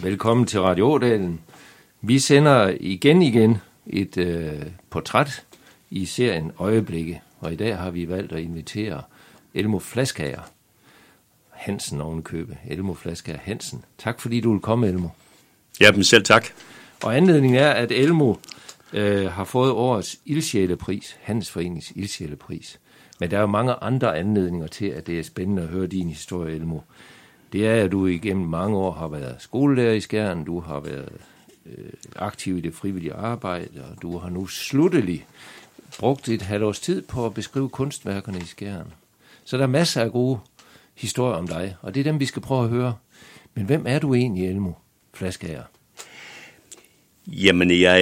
Velkommen til Radio Ådalen. Vi sender igen et portræt i serien Øjeblikke, og i dag har vi valgt at invitere Elmo Flaskager Hansen ovenkøbe. Elmo Flaskager Hansen. Tak fordi du vil komme, Elmo. Ja, men selv tak. Og anledningen er, at Elmo har fået årets ildsjælepris, Handelsforeningens ildsjælepris. Men der er jo mange andre anledninger til, at det er spændende at høre din historie, Elmo. Det er, at du igennem mange år har været skolelærer i Skjern, du har været aktiv i det frivillige arbejde, og du har nu sluttelig brugt et halvt års tid på at beskrive kunstværkerne i Skjern. Så der er masser af gode historier om dig, og det er dem, vi skal prøve at høre. Men hvem er du egentlig, Elmo Flaskager? Jamen, jeg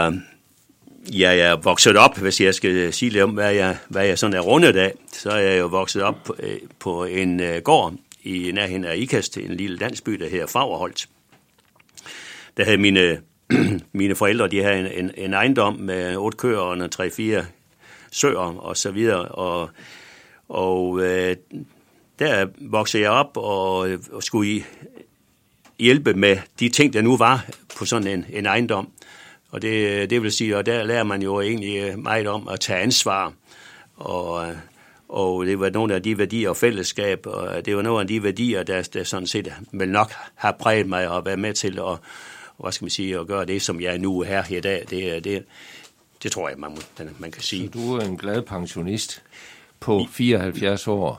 er vokset op, hvis jeg skal sige lidt om, hvad jeg sådan er rundet af. Så er jeg jo vokset op på en gård i nærheden af Ikast, en lille landsby, der hedder Fagerholt. Der havde mine forældre, de havde en ejendom med 8 køer og 3-4 søer og så videre. Og der voksede jeg op og skulle hjælpe med de ting, der nu var på sådan en ejendom. Og det vil sige, og der lærer man jo egentlig meget om at tage ansvar. Og det var nogle af de værdier og fællesskab, og det var nogle af de værdier, der sådan set vil nok have præget mig og været med til at gøre det, som jeg er nu her i dag. Det tror jeg, man kan sige. Så du er en glad pensionist på 74 år,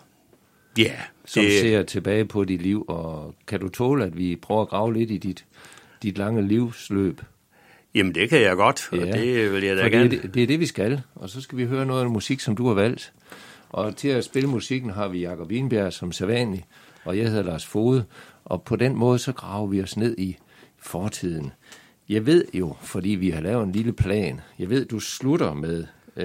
som ser tilbage på dit liv, og kan du tåle, at vi prøver at grave lidt i dit lange livsløb? Jamen, det kan jeg godt, og det vil jeg da gerne. Det er det, vi skal, og så skal vi høre noget af musik, som du har valgt. Og til at spille musikken har vi Jakob Wienberg som sædvanlig, og jeg hedder Lars Fode, og på den måde så graver vi os ned i fortiden. Jeg ved jo, fordi vi har lavet en lille plan, jeg ved, du slutter med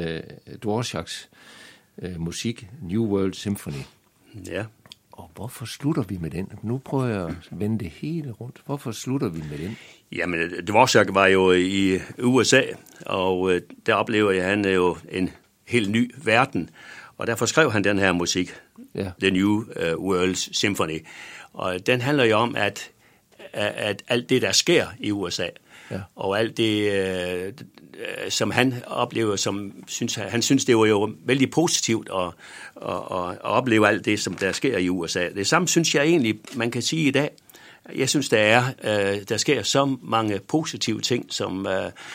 Dvoraks musik, New World Symphony. Ja. Og hvorfor slutter vi med den? Nu prøver jeg at vende det hele rundt. Hvorfor slutter vi med den? Jamen, Dvorak var jo i USA, og der oplever han jo en helt ny verden. Og derfor skrev han den her musik, The New World Symphony. Og den handler jo om, at alt det, der sker i USA, og alt det, som han oplever, han synes, det var jo vældig positivt at opleve alt det, som der sker i USA. Det samme synes jeg egentlig, man kan sige i dag. Jeg synes, der sker så mange positive ting, som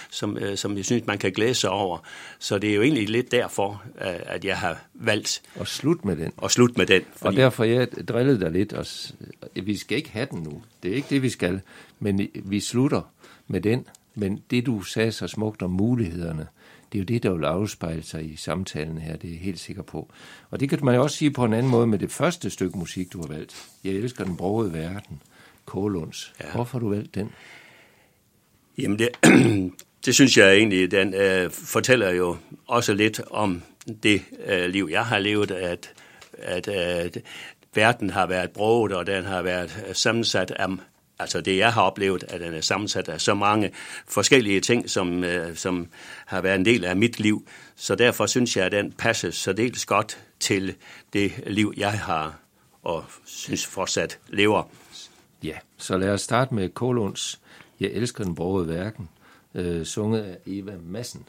jeg synes, man kan glæde sig over. Så det er jo egentlig lidt derfor, at jeg har valgt at slutte med den. Fordi... Og derfor jeg drillede dig lidt. Vi skal ikke have den nu. Det er ikke det, vi skal. Men vi slutter med den. Men det, du sagde så smukt om mulighederne, det er jo det, der vil afspejle sig i samtalen her. Det er jeg helt sikker på. Og det kan man jo også sige på en anden måde med det første stykke musik, du har valgt. Jeg elsker den brogede verden. Kålunds. Hvorfor har du valgt den? Jamen, det synes jeg egentlig, den fortæller jo også lidt om det liv, jeg har levet, at verden har været broget, og den har været sammensat af, altså det jeg har oplevet, at den er sammensat af så mange forskellige ting, som har været en del af mit liv. Så derfor synes jeg, at den passer særdeles godt til det liv, jeg har og synes fortsat lever. Ja, så lad os starte med Kålunds Jeg elsker den brogede verden, sunget af Eva Madsen.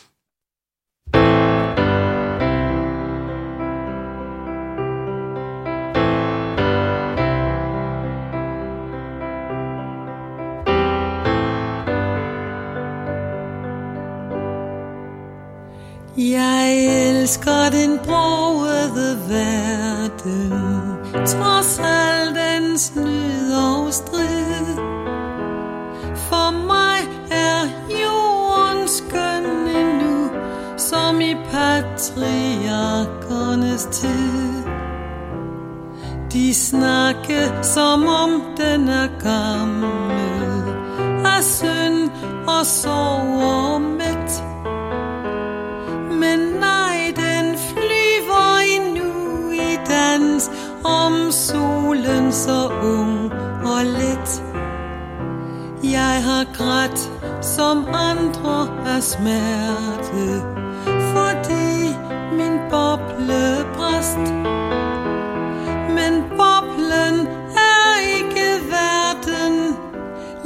Jeg elsker den brogede verden, trods al dens nød og strid. For mig er jorden skøn endnu, som i patriarkernes tid. De snakker som om den er gammel, af synd og sorg og mæt. Men nej, den flyver endnu i dans om solen så ung og let. Jeg har grædt som andre af smerte, fordi min boble brast. Men boblen er ikke verden,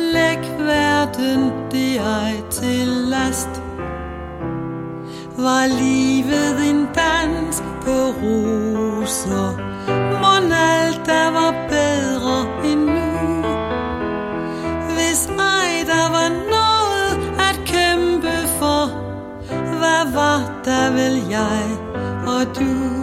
fest. Var livet en dans på roser, mon alt der var bedre end nu. Hvis ej der var noget at kæmpe for, hvad var der vel jeg og du?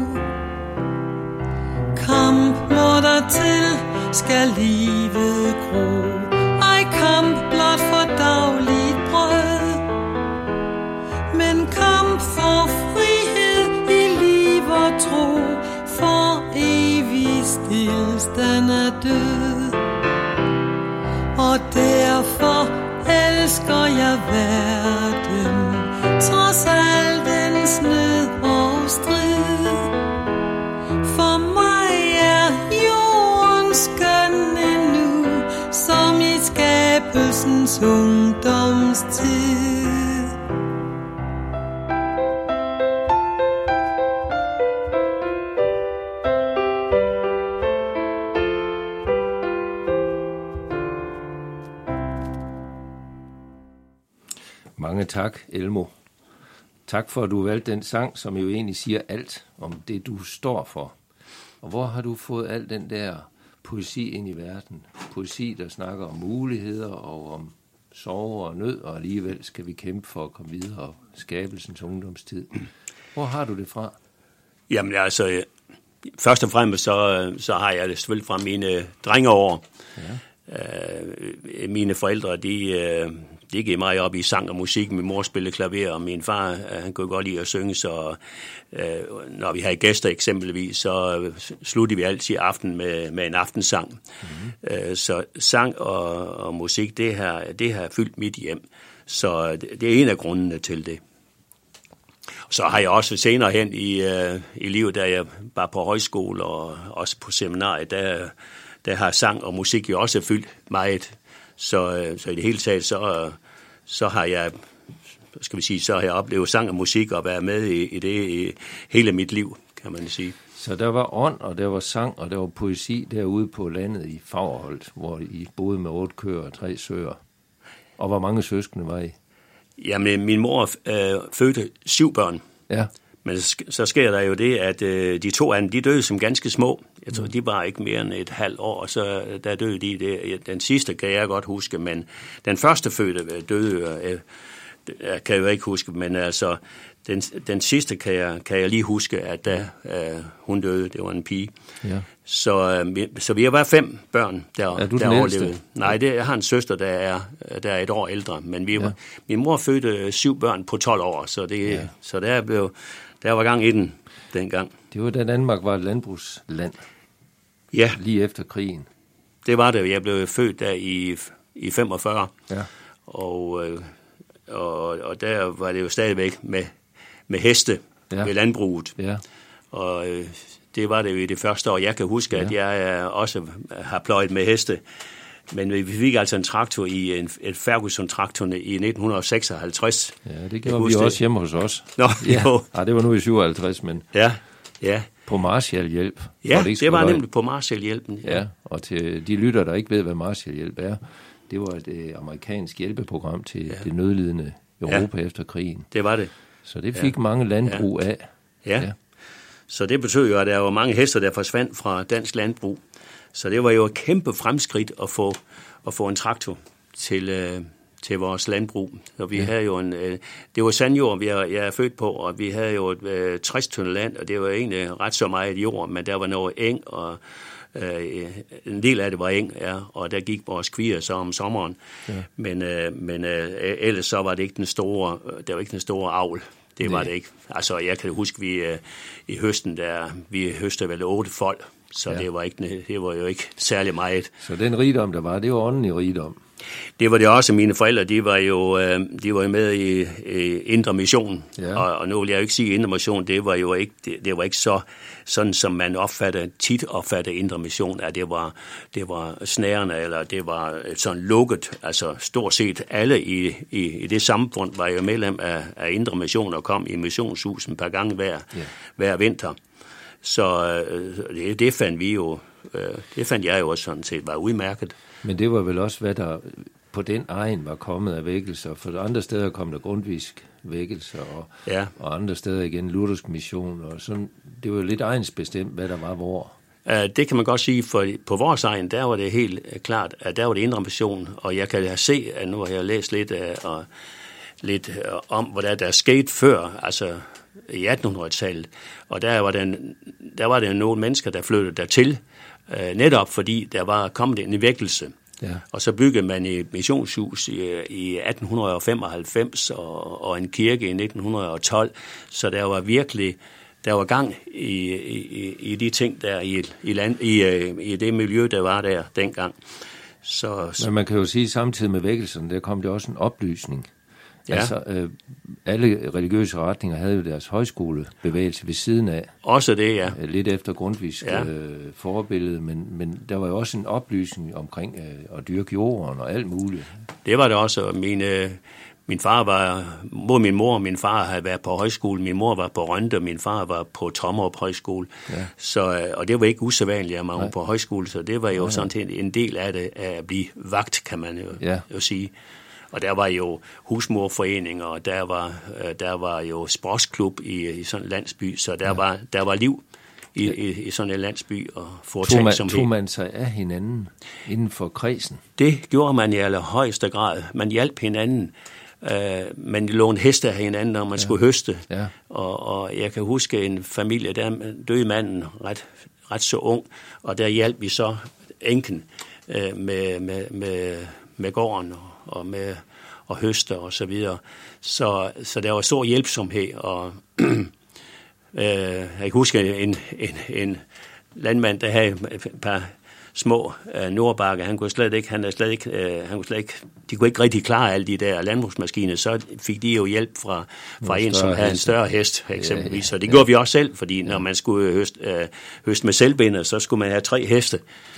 Kamp når der til skal livet gro, ej kamp blot for dagligt brød. Men kamp for frihed i liv og tro, for evig stilstand er død. Og derfor elsker jeg verden, trods al dens nød og strid. For mig er jorden skøn endnu, som i skabelsens ungdomstid. Mange tak, Elmo. Tak for, at du valgte den sang, som jo egentlig siger alt om det, du står for. Og hvor har du fået al den der poesi ind i verden? Poesi, der snakker om muligheder og om sorg og nød, og alligevel skal vi kæmpe for at komme videre og skabelsens ungdomstid. Hvor har du det fra? Jamen altså, først og fremmest så har jeg det selvfølgelig fra mine drengeår. Ja. Mine forældre, de gik meget op i sang og musik. Min mor spillede klaver, og min far, han kunne godt lide at synge, så når vi havde gæster eksempelvis, så sluttede vi altid aften med en aftensang. Mm-hmm. Så sang og musik, det har fyldt mit hjem. Så det er en af grundene til det. Så har jeg også senere hen i livet, da jeg var på højskole og også på seminariet, der har sang og musik jo også fyldt meget. Så i det hele taget, så har jeg, så har jeg oplevet sang og musik og været med i det i hele mit liv, kan man sige. Så der var ånd, og der var sang, og der var poesi derude på landet i Fagerholt, hvor I boede med 8 køer og 3 søer. Og hvor mange søskende var I? Jamen, min mor fødte 7 børn. Ja. Men så sker der jo det, at de 2 andre, de døde som ganske små. Jeg tror, de var ikke mere end et halvt år, og så der døde de. Den sidste kan jeg godt huske, men den første fødte døde, kan jeg jo ikke huske, men altså, den sidste kan jeg lige huske, at da hun døde, det var en pige. Ja. Så vi har været 5 børn, der overlevede. Nej, jeg har en søster, der er et år ældre, men min mor fødte 7 børn på 12 år, så der var gang i den dengang. Det var da Danmark var et landbrugsland. Ja. Lige efter krigen. Det var det. Jeg blev født der i 45. Ja. Og der var det jo stadigvæk med heste ved landbruget. Ja. Og det var det jo i det første år. Jeg kan huske, at jeg også har pløjet med heste. Men vi fik altså en traktor i et Ferguson-traktor i 1956. Ja, det gjorde vi også hjemme hos os. Nå, jo. Ja, det var nu i 57, men ja. På Marshallhjælp. Ja, det var nemlig på Marshallhjælpen. Ja, og til de lytter, der ikke ved, hvad Marshallhjælp er, det var et amerikansk hjælpeprogram til det nødlidende Europa efter krigen. Det var det. Så det fik mange landbrug af. Ja, så det betød jo, at der var mange hester, der forsvandt fra dansk landbrug. Så det var jo et kæmpe fremskridt at få en traktor til vores landbrug. Så vi havde jo det var sandjord, jeg er født på, og vi havde jo 60 tønder land, og det var egentlig ret så meget jord, men der var noget eng, og en del af det var eng, og der gik vores kvier så om sommeren. Ja. Men ellers så var det ikke der var ikke den store avl. Det var det ikke. Altså, jeg kan huske, vi i høsten, vi høstede vel 8 fold, så det var jo ikke særlig meget. Så den rigdom, der var, det var åndelig rigdom? Det var det også. Mine forældre, de var jo med i Indre Mission, og nu vil jeg jo ikke sige Indre Mission, det var ikke sådan, som man tit opfattede Indre Mission, at det var snærende, eller det var sådan lukket. Altså stort set alle i det samfund var jo medlem af Indre Mission og kom i missionshusen et par gange hver vinter. Så det fandt jeg jo også sådan set var udmærket. Men det var vel også, hvad der på den egen var kommet af vækkelser. For andre steder kom der grundvisk vækkelser, og andre steder igen luthersk mission. Og sådan, det var lidt egensbestemt, hvad der var hvor. Det kan man godt sige, for på vores egen, der var det helt klart, at der var det indre mission. Og jeg kan se, at nu har jeg læst lidt om, hvad der skete før, altså i 1800-tallet. Og der var der nogle mennesker, der flyttede dertil, netop fordi der var kommet en vækkelse. Ja. Og så byggede man et missionshus i 1895 og en kirke i 1912. Så der var gang i de ting der i det miljø, der var der dengang. Men man kan jo sige, samtidig med vækkelsen, der kom det også en oplysning. Ja. Altså, alle religiøse retninger havde jo deres højskolebevægelse ved siden af. Også det, ja. Lidt efter grundvisk forbillede, men der var jo også en oplysning omkring at dyrke jorden og alt muligt. Det var det også. Min far var, både min mor og min far havde været på højskole. Min mor var på Rønde, og min far var på Tommerup Højskole. Ja. Så, og det var ikke usædvanligt, at man var på højskole, så det var jo sådan en del af det, at blive vagt, kan man jo sige. Og der var jo husmorforeninger, og der var jo sportsklub i sådan en landsby, så der var liv i sådan en landsby og foretagsomhed. Tog man sig af hinanden inden for kredsen? Det gjorde man i allerhøjeste grad. Man hjalp hinanden. Man lånte heste af hinanden, når man skulle høste. Ja. Og jeg kan huske en familie, der døde manden ret så ung, og der hjalp vi så enken med gården og med og høste og så videre. Så der var stor hjælpsomhed, og jeg kan huske en landmand, der havde et par små nordbakker. Han kunne slet ikke, de kunne ikke rigtig klare alle de der landbrugsmaskiner, så fik de jo hjælp fra en, som havde en større hest, eksempelvis. Så det gjorde vi også selv, fordi når man skulle høste med selvbinder, så skulle man have 3 heste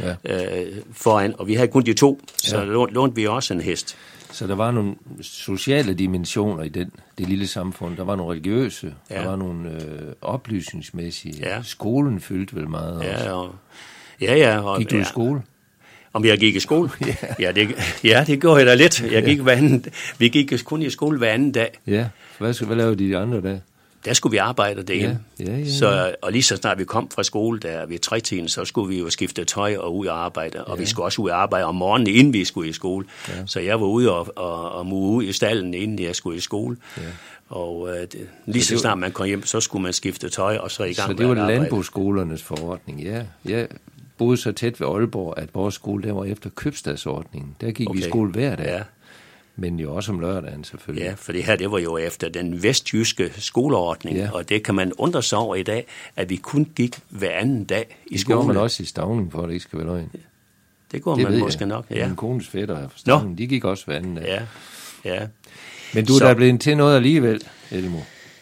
foran, og vi havde kun de 2, så lånte vi også en hest. Så der var nogle sociale dimensioner i det lille samfund. Der var nogle religiøse, der var nogle oplysningsmæssige. Ja. Skolen fyldte vel meget også. Ja. Gik du i skole? Om jeg gik i skole? Det gjorde jeg da lidt. Vi gik kun i skole hver anden dag. Ja, hvad lavede de andre dage? Der skulle vi arbejde derhjemme. Ja. Så, og lige så snart vi kom fra skole der ved 3-tiden, så skulle vi jo skifte tøj og ud og arbejde. Og vi skulle også ud og arbejde om morgenen, inden vi skulle i skole. Ja. Så jeg var ude og muge ud i stallen, inden jeg skulle i skole. Ja. Og lige så snart man kom hjem, så skulle man skifte tøj og så i gang med at arbejde. Så det var landbrugsskolernes forordning, ja. Jeg boede så tæt ved Aalborg, at vores skole der var efter købstadsordningen. Der gik vi i skole hver dag. Ja. Men jo også om lørdagen selvfølgelig. Ja, for det her, det var jo efter den vestjyske skoleordning, og det kan man undre sig over i dag, at vi kun gik hver anden dag i skole. Det gjorde man også i Stauning, for at det ikke skal være løgn. Det går man måske nok, ja. Min kones fætter fra Stauning, de gik også hver anden dag. Ja. Men du er da blevet til noget alligevel, Elmo?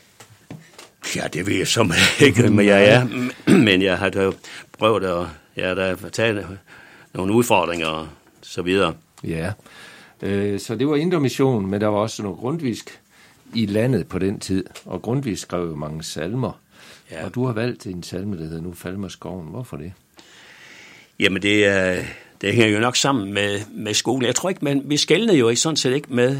Ja, det ved jeg som ikke, men jeg er. Men jeg har da prøvet at tage nogle udfordringer og så videre. Ja. Så det var Indre Mission, men der var også noget grundvisk i landet på den tid, og grundvisk skrev jo mange salmer. Ja. Og du har valgt en salme, der hedder Nu falmer skoven. Hvorfor det? Jamen, det hænger jo nok sammen med skolen. Jeg tror ikke, men vi skelnede jo sådan set ikke med,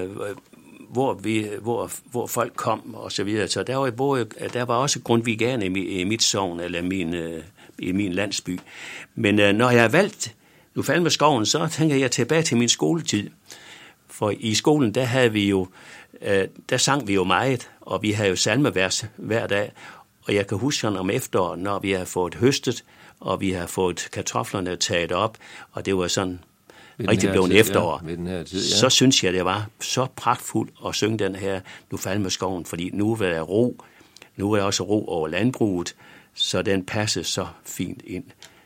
hvor folk kom og så videre. Så der var også grundviganer i mit sogn, eller i min landsby. Men når jeg har valgt Nu falmer skoven, så tænker jeg tilbage til min skoletid. For i skolen, der havde vi jo, der sang vi jo meget, og vi havde jo salmevers hver dag. Og jeg kan huske om efteråret, når vi har fået høstet, og vi har fået kartoflerne taget op, og det var sådan rigtig blevet efterår. Så synes jeg, det var så pragtfuldt at synge den her Nu falmer skoven, fordi nu var der ro. Nu er der også ro over landbruget, så den passede så fint ind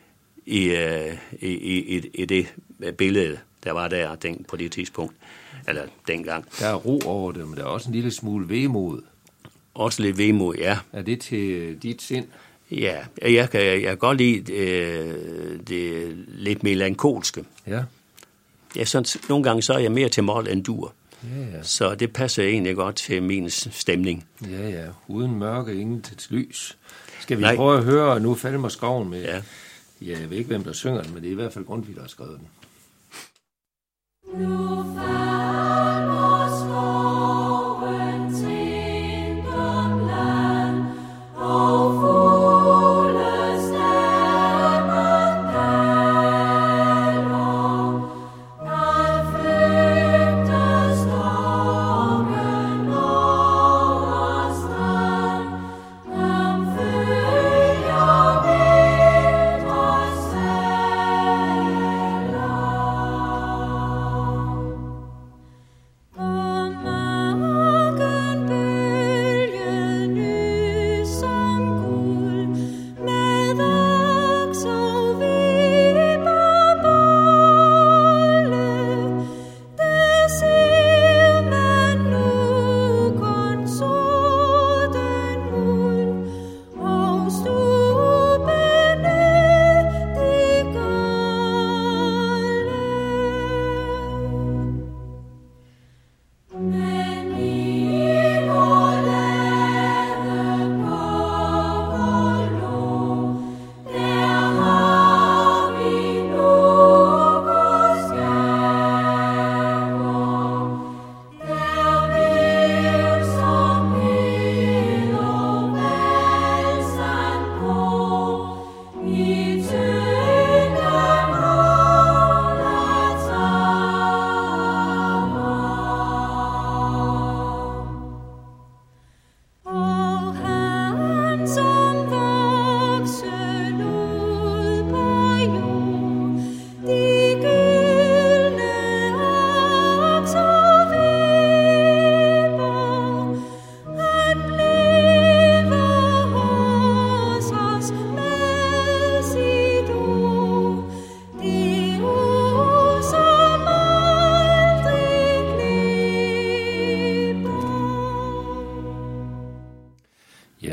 i det billede, der var der på det tidspunkt, eller dengang. Der er ro over det, men der er også en lille smule vemod. Også lidt vemod, ja. Er det til dit sind? Ja, jeg kan godt lide det lidt melankolske. Ja. Ja, sådan, nogle gange så er jeg mere til mol end dur. Ja. Så det passer egentlig godt til min stemning. Ja. Uden mørke, ingen til lys. Skal vi prøve at høre Nu falmer skoven med... Ja. Jeg ved ikke, hvem der synger den, men det er i hvert fald Grundtvig, der har skrevet den.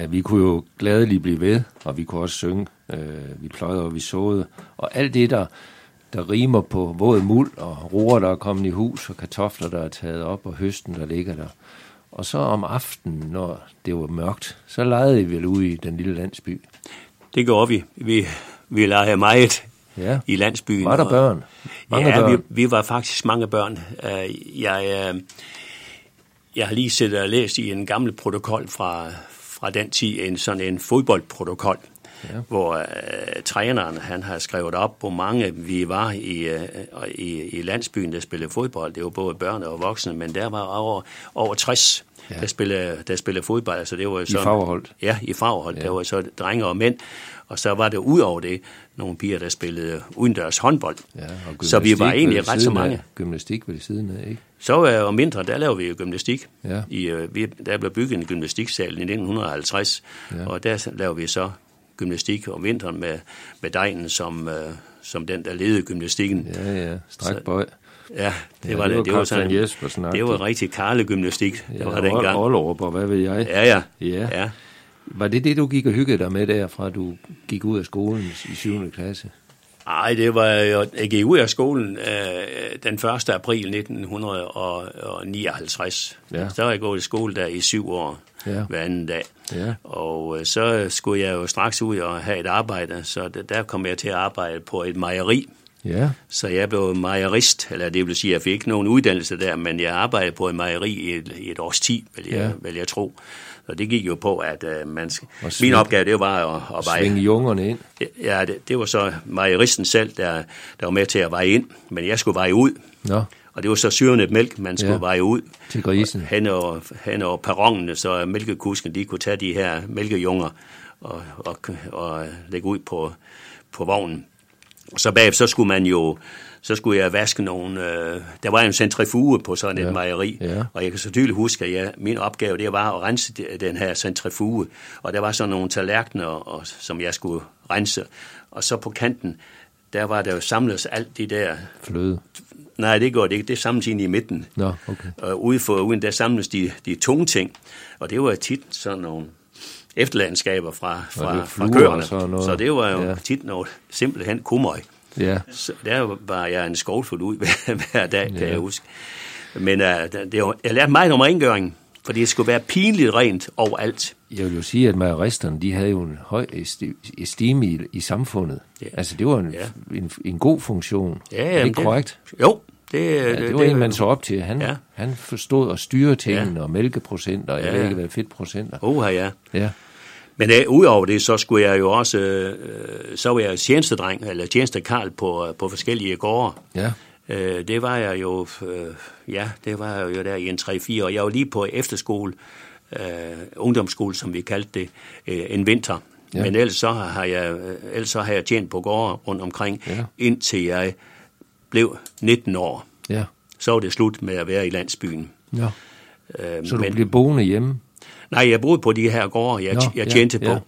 vi kunne jo gladeligt blive ved, og vi kunne også synge. Vi pløjede, og vi såede. Og alt det, der rimer på våd muld, og roer, der er kommet i hus, og kartofler, der er taget op, og høsten, der ligger der. Og så om aftenen, når det var mørkt, så legede vi vel ude i den lille landsby. Det gjorde vi. Vi legede meget i landsbyen. Var der børn? Mange børn? Vi var faktisk mange børn. Jeg har lige siddet og læst i en gammel protokol fra den tid, sådan en fodboldprotokol, hvor træneren han har skrevet op, hvor mange vi var i landsbyen, der spillede fodbold. Det var både børn og voksne, men der var over 60, der spillede fodbold. Altså, det var sådan, i Fagerholt? Ja, i Fagerholt. Ja. Der var så drenge og mænd, og så var det ud over det nogle piger, der spillede udendørs håndbold. Ja, så vi var egentlig ret så mange. Gymnastik ved siden af, ikke? Så og mindre, der lavede vi jo gymnastik. Ja. Der blev bygget en gymnastiksal i 1950, og der lavede vi så gymnastik om vinteren med Degnen som den, der ledede gymnastikken. Ja, strækbøj. Ja, det var sådan. Det var rigtig karlegymnastik. Ja, det var dengang. Ollerup, og hvad ved jeg? Ja. Var det du gik og hyggede dig med derfra, du gik ud af skolen i 7. klasse? Nej, det var jeg gik ud af skolen den 1. april 1959. Ja. Så var jeg gået i skole der i 7 år hver anden dag. Ja. Og så skulle jeg jo straks ud og have et arbejde, så der kom jeg til at arbejde på et mejeri. Ja. Så jeg blev mejerist, eller det vil sige, at jeg fik ikke nogen uddannelse der, men jeg arbejdede på et mejeri i et års tid, vil jeg tro. Og det gik jo på, at min opgave, det var at veje. Svinge jungerne ind. Ja, det var så mejeristen selv, der var med til at veje ind, men jeg skulle veje ud. Ja. Og det var så syrende mælk, man skulle veje ud. Til grisen. Hen over perronene, så mælkekusken, de kunne tage de her mælkejunger og lægge ud på vognen. Og så bagefter, så skulle jeg vaske nogle. Der var en centrifuge på sådan et mejeri, og jeg kan så tydeligt huske, at min opgave det var at rense den her centrifuge, og der var så nogle tallerkener, som jeg skulle rense, og så på kanten, der var der jo samlet alt de der fløde. Nej, det går det ikke. Det samles ind i midten. Nå, okay. Og uden der samles de tunge ting, og det var tit sådan nogle efterlandskaber fra køerne. Så det var jo tit noget simpelthen kumøg. Ja. Så der var jeg en skovlfuld ud hver dag, kan jeg huske. Men jeg lærte meget om rengøring, fordi det skulle være pinligt rent overalt. Jeg vil jo sige, at mejeristerne, de havde jo en høj estime i samfundet. Ja. Altså, det var en god funktion. Ja, er det ikke korrekt? Jo. Det var en, man så op til. Han forstod at styre tingene, og mælkeprocenter, og jeg ved ikke, hvad fedtprocenter. Ja. Men udover det, så skulle jeg jo også, så var jeg tjenestedreng, eller tjenestekarl på forskellige gårde. Ja. Det var jeg jo, det var jeg jo der i en 3-4 år. Jeg var lige på efterskole, ungdomsskole, som vi kaldte det, en vinter. Ja. Men ellers så har jeg tjent på gårde rundt omkring, indtil jeg blev 19 år. Ja. Så var det slut med at være i landsbyen. Ja. Så du blev boende hjemme? Nej, jeg boede på de her gårde, jeg tjente på.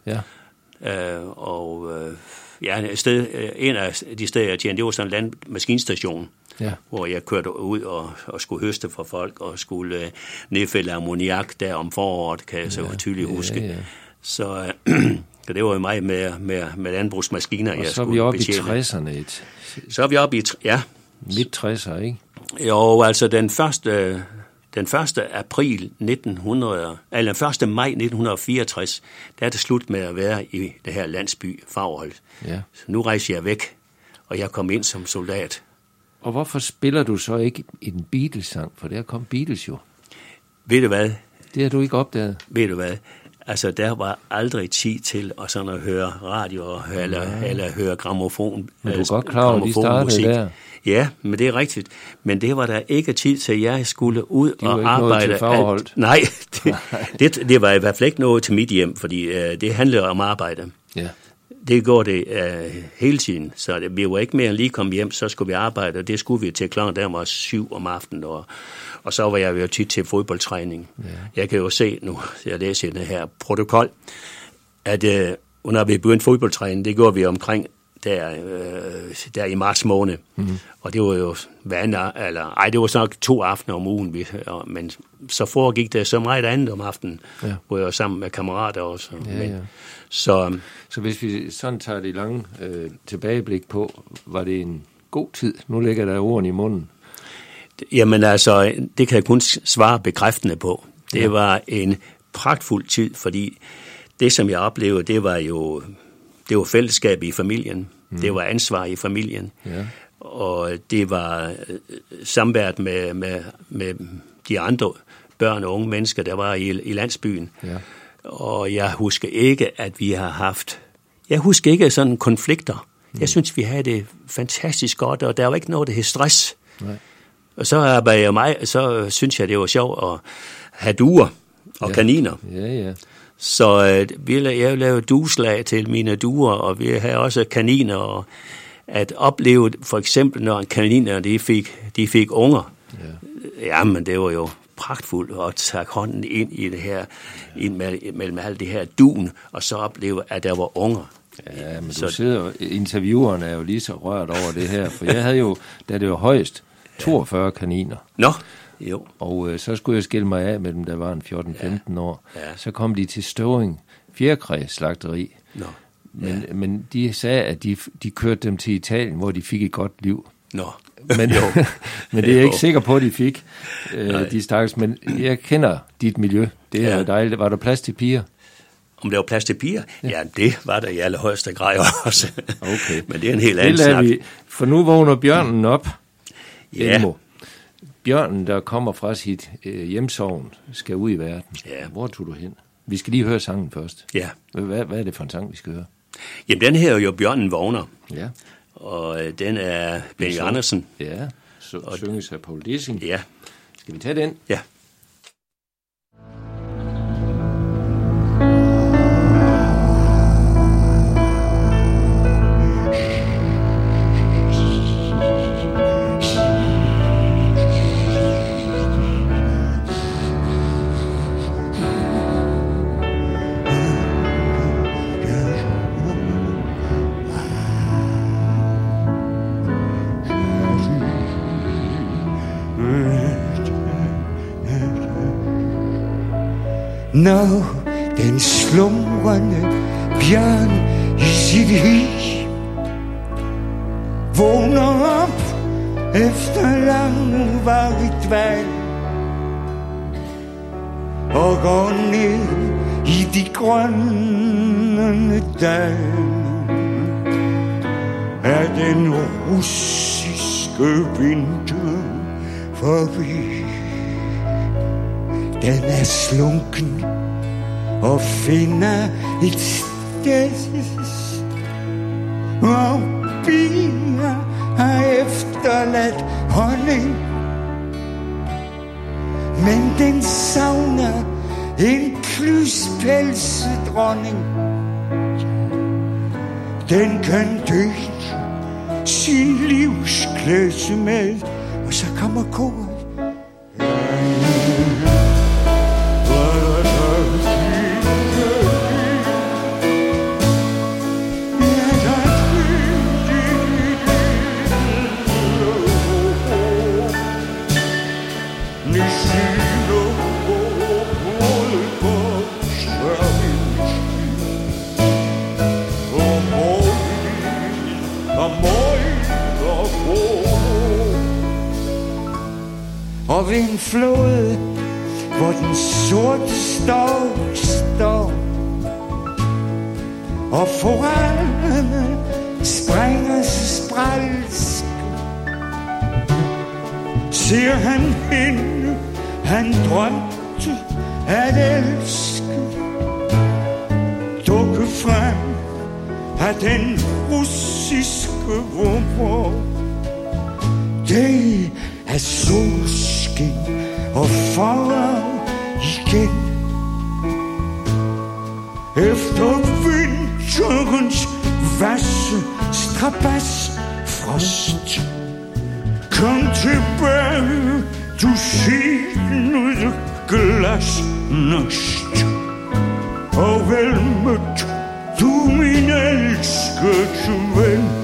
En af de steder, jeg tjente, det var sådan en landmaskinstation, hvor jeg kørte ud og skulle høste for folk, og skulle nedfælde ammoniak der om foråret, kan jeg så tydeligt huske. Ja. Så det var jo meget med landbrugsmaskiner, jeg skulle betjene. Og så er vi oppe i 60'erne. Så er vi oppe i, midt 60'er, ikke? Jo, altså den 1. april 1. maj 1964, der er det slut med at være i det her landsby Fagerholt. Ja. Så nu rejser jeg væk, og jeg kom ind som soldat. Og hvorfor spiller du så ikke en Beatles-sang? For der kom Beatles jo. Ved du hvad? Det har du ikke opdaget. Ved du hvad? Altså, der var aldrig tid til at sådan at høre radio eller høre grammofon. Men du er godt klar over, at de startede der. Ja, men det er rigtigt. Men det var der ikke tid til, at jeg skulle ud og arbejde. Alt. Nej, det var i hvert fald ikke noget til mit hjem, fordi det handlede om arbejde. Ja. Det går det hele tiden, så vi var ikke mere end lige komme hjem, så skulle vi arbejde, og det skulle vi til klokken der var 7 om aftenen, og så var jeg jo tit til fodboldtræning. Ja. Jeg kan jo se nu, jeg læser den her protokol, at når vi begyndte fodboldtræning, det går vi omkring der i marts måned. Og det var jo det var så nok 2 aftener om ugen, men så foregik det så meget andet om aftenen, hvor jeg var sammen med kammerater også. Så hvis vi sådan tager det lange tilbageblik på, var det en god tid? Nu ligger der orden i munden. Jamen altså, det kan jeg kun svare bekræftende på. Det var en pragtfuld tid, fordi det, som jeg oplevede, det var fællesskab i familien. Det var ansvar i familien. Ja. Og det var samværet med de andre børn og unge mennesker, der var i landsbyen. Ja. Og jeg husker ikke, at vi har haft... Jeg husker ikke sådan konflikter. Jeg synes, vi havde det fantastisk godt, og der var ikke noget, der hed stress. Nej. Og så synes jeg, det var sjovt at have duer og kaniner. Ja. Så jeg lavede dueslag til mine duer, og vi havde også kaniner, og at opleve for eksempel, når kaniner de fik unger. Ja. Jamen, det var jo pragtfuldt at tage hånden ind i det her, mellem alt det her dun, og så opleve, at der var unger. Ja, men interviewerne er jo lige så rørt over det her, for jeg havde jo, da det var højst, 42 kaniner. Nå, jo. Og så skulle jeg skille mig af med dem, der var en 14-15 år. Ja. Så kom de til Støvring Fjerkræ-slagteri. Nå. Men de sagde, at de kørte dem til Italien, hvor de fik et godt liv. Nå. Men det er jeg ikke sikker på, at de fik, de stakkels. Men jeg kender dit miljø. Det er dejligt. Var der plads til piger? Om der var plads til piger? Ja, det var der i allerhøjeste grad også. Okay. Men det er en helt anden snak. For nu vågner bjørnen op. Ja. Elmo. Bjørnen, der kommer fra sit hjemsogn, skal ud i verden. Ja. Hvor tog du hen? Vi skal lige høre sangen først. Ja. Hvad er det for en sang, vi skal høre? Jamen, den her er jo Bjørnen vågner. Ja. Og den er Benny Andersen. Ja, og synges af Paul Dissing. Ja. Skal vi tage den? Ja. Når den slumrende bjørn i sit hi vågner op efter langvarigt valg og går ned i de grønne dale, er den russiske vinter forbi. Den er slunken og finder et sted, hvor bier har efterladt honning. Men den savner en plyspelsedronning. Den kan dø sin livsklæde med, og så kommer koret. Og ved en flod, hvor den sorte stork står, og forerne springer sprælsk, ser han hende, han drømte at elske, dukke frem af den russiske vumper. Det er solskin og forår igen. Efter vinterens vasse strabas frost, kom tilbage, du sinede glasnost. Og vel mødt du min elskede ven.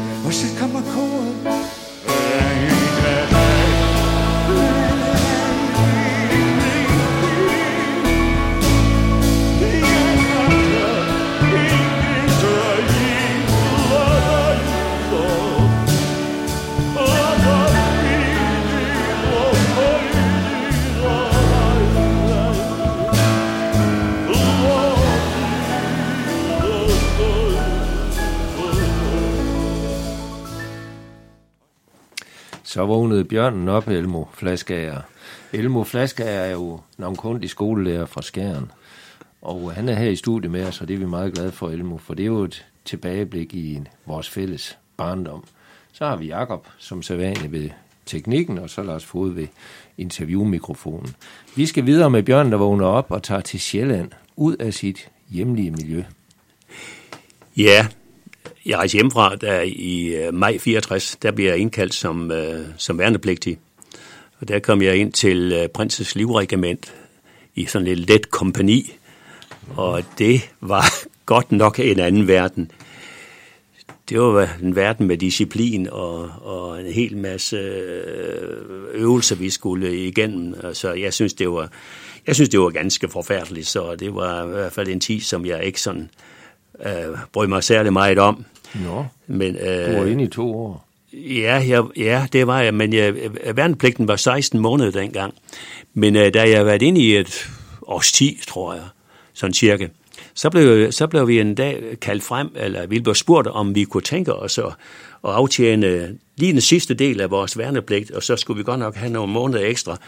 Så vågnede bjørnen op, Elmo Flaskeager. Elmo Flaskeager er jo navnkundig skolelærer fra Skjern. Og han er her i studiet med os, og det er vi meget glade for, Elmo, for det er jo et tilbageblik i vores fælles barndom. Så har vi Jakob som sædvanlig ved teknikken, og så Lars Fod ved interviewmikrofonen. Vi skal videre med bjørnen, der vågner op og tager til Sjælland, ud af sit hjemlige miljø. Ja, jeg rejste hjemmefra, der i maj 64, der bliver jeg indkaldt som værnepligtig. Og der kom jeg ind til Prinsens Livregiment i sådan et let kompagni, og det var godt nok en anden verden. Det var en verden med disciplin og en hel masse øvelser, vi skulle igennem. Altså, jeg synes, det var ganske forfærdeligt, så det var i hvert fald en tid, som jeg ikke sådan brød mig særlig meget om. Nå, men, du var inde i 2 år. Ja, det var jeg, men værnepligten var 16 måneder dengang. Men da jeg været inde i et års tid, tror jeg, sådan cirka, så blev vi en dag kaldt frem, eller vi blev spurgt, om vi kunne tænke os at aftjene lige den sidste del af vores værnepligt, og så skulle vi godt nok have nogle måneder ekstra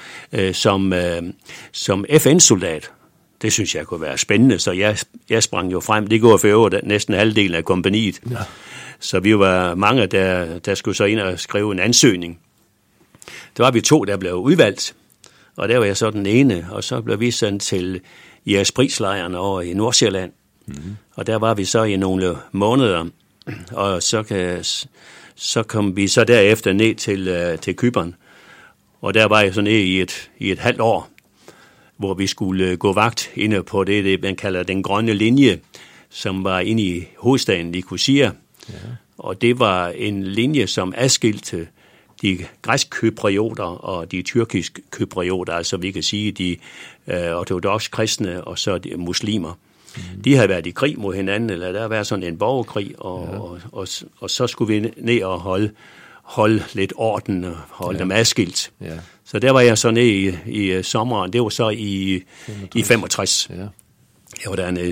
som FN-soldat. Det synes jeg kunne være spændende, så jeg sprang jo frem. Det går for øvrigt næsten halvdelen af kompagniet. Ja. Så vi var mange, der skulle så ind og skrive en ansøgning. Der var vi 2, der blev udvalgt, og der var jeg så den ene, og så blev vi sendt til Jægerspris-lejren over i Nordsjælland. Mm-hmm. Og der var vi så i nogle måneder, og så kom vi så derefter ned til Cypern. Og der var jeg så ned i et halvt år, hvor vi skulle gå vagt inde på det man kalder den grønne linje, som var inde i hovedstaden Nicosia. Ja. Og det var en linje, som adskilte de græsk-kyprioter og de tyrkisk-kyprioter, altså vi kan sige de ortodox kristne og så de muslimer. Mm. De havde været i krig mod hinanden, eller der havde været sådan en borgerkrig, og så skulle vi ned og holde lidt orden og holde dem adskilt. Ja. Så der var jeg så nede i sommeren, det var så i 65. Ja. Jeg var dernede.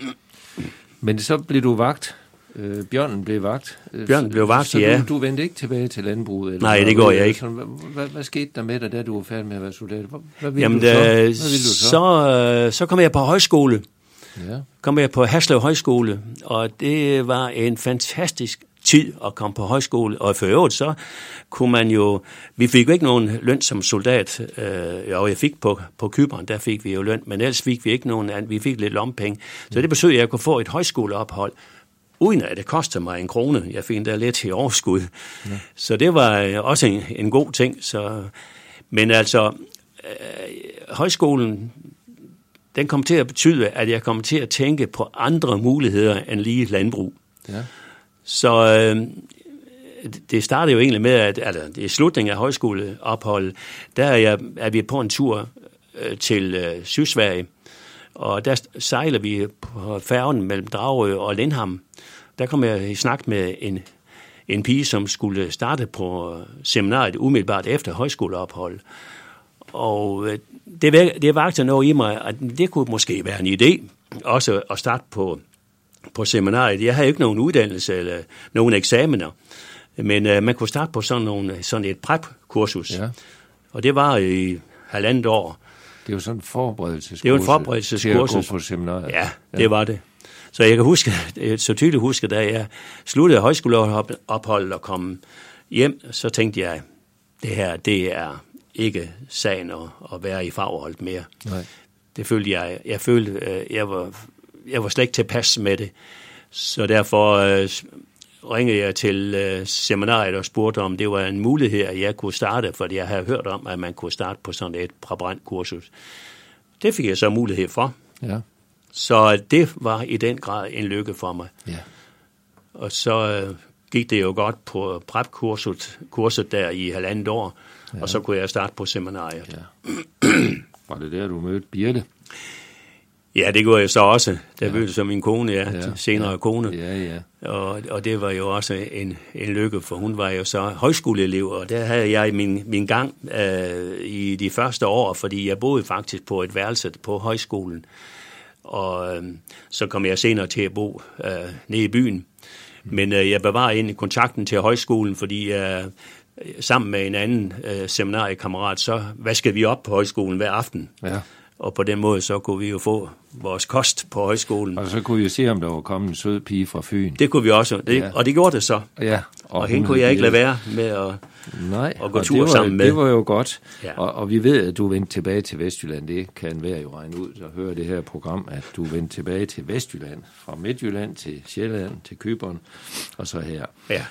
Men så blev du vagt. Bjørnen blev vagt. Bjørnen blev vagt, så ja. Du vendte ikke tilbage til landbruget? Eller nej, det går jeg ikke. Hvad skete der med dig, da du var færdig med at være soldat? Hvad ville du så? Så kom jeg på højskole. Ja. Kom jeg på Haslev Højskole, og det var en fantastisk tid at komme på højskole, og for øvrigt så kunne man jo, vi fik jo ikke nogen løn som soldat, og jeg fik på Cypern, der fik vi jo løn, men ellers fik vi ikke nogen anden, vi fik lidt lommepenge, så det betød, at jeg kunne få et højskoleophold, uden at det kostede mig 1 krone, jeg fik der lidt i overskud, ja. Så det var også en god ting, så, men altså, højskolen, den kom til at betyde, at jeg kom til at tænke på andre muligheder end lige landbrug. Ja. Så det startede jo egentlig med, at i slutningen af højskoleopholdet, der er vi på en tur til Sydsverige, og der sejler vi på færgen mellem Dragør og Lindham. Der kom jeg i snak med en pige, som skulle starte på seminariet umiddelbart efter højskoleophold. Og det vagte noget i mig, at det kunne måske være en idé, også at starte på seminariet. Jeg havde ikke nogen uddannelse eller nogen eksamener, men man kunne starte på sådan et prep-kursus. Ja. Og det var i 1,5 år. Det var sådan en forberedelseskursus. Det var en forberedelseskursus. Til at gå på seminariet. Ja, det var det. Så jeg kan huske, så tydeligt huske, da jeg sluttede højskoleopholdet og kom hjem, så tænkte jeg, det her, det er ikke sagen at være i fagholdet mere. Nej. Det følte jeg var slet ikke tilpas med det. Så derfor ringede jeg til seminariet og spurgte, om det var en mulighed, at jeg kunne starte, fordi jeg havde hørt om, at man kunne starte på sådan et præbrandkursus. Det fik jeg så mulighed for. Ja. Så det var i den grad en lykke for mig. Ja. Og så gik det jo godt på prep-kurset der i 1,5 år, og så kunne jeg starte på seminariet. Ja. Var det der, du mødte Birte? Ja, det gjorde jeg så også. Der mødte som min kone, senere kone. Ja. Og det var jo også en lykke, for hun var jo så højskoleelev, og der havde jeg min gang i de første år, fordi jeg boede faktisk på et værelse på højskolen. Og så kom jeg senere til at bo nede i byen. Men jeg bevarede egentlig kontakten til højskolen, fordi sammen med en anden seminariekammerat, så vaskede vi op på højskolen hver aften. Ja. Og på den måde, så kunne vi jo få vores kost på højskolen. Og så kunne vi jo se, om der var kommet en sød pige fra Fyn. Det kunne vi også, og det gjorde det så. Ja. Og hende kunne jeg ikke lade være med at gå tur sammen med. Det var jo godt. Ja. Og vi ved, at du vendte tilbage til Vestjylland. Det kan enhver jo regne ud, så høre det her program, at du vendte tilbage til Vestjylland. Fra Midtjylland til Sjælland, til Cypern, og så her. Ja.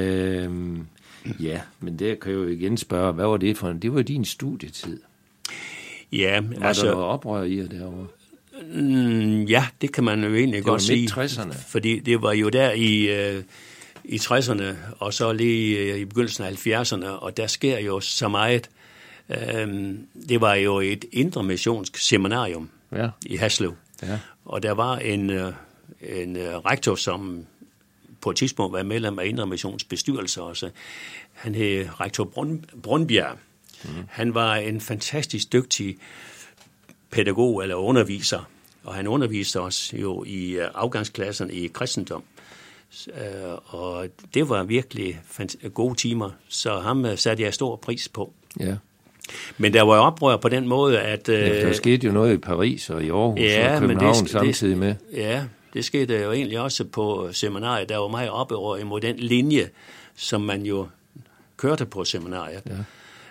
Ja, men der kan jeg jo igen spørge, hvad var det for en? Det var din studietid. Ja, var der noget oprør i jer derovre? Ja, det kan man jo egentlig godt sige. Det var midt-60'erne. Fordi det var jo der i 60'erne, og så lige i begyndelsen af 70'erne, og der sker jo så meget. Det var jo et indremissionsk seminarium i Haslev. Ja. Og der var en rektor, som på et tidspunkt var medlem af Indremissions bestyrelse også. Han hed rektor Brundbjerg. Han var en fantastisk dygtig pædagog eller underviser, og han underviste os jo i afgangsklasserne i kristendom. Og det var virkelig gode timer, så ham satte jeg stor pris på. Ja. Men der var jo oprør på den måde, at... der skete jo noget i Paris og i Aarhus og København samtidig med. Ja, det skete jo egentlig også på seminariet. Der var meget oprør imod den linje, som man jo kørte på seminariet. Ja.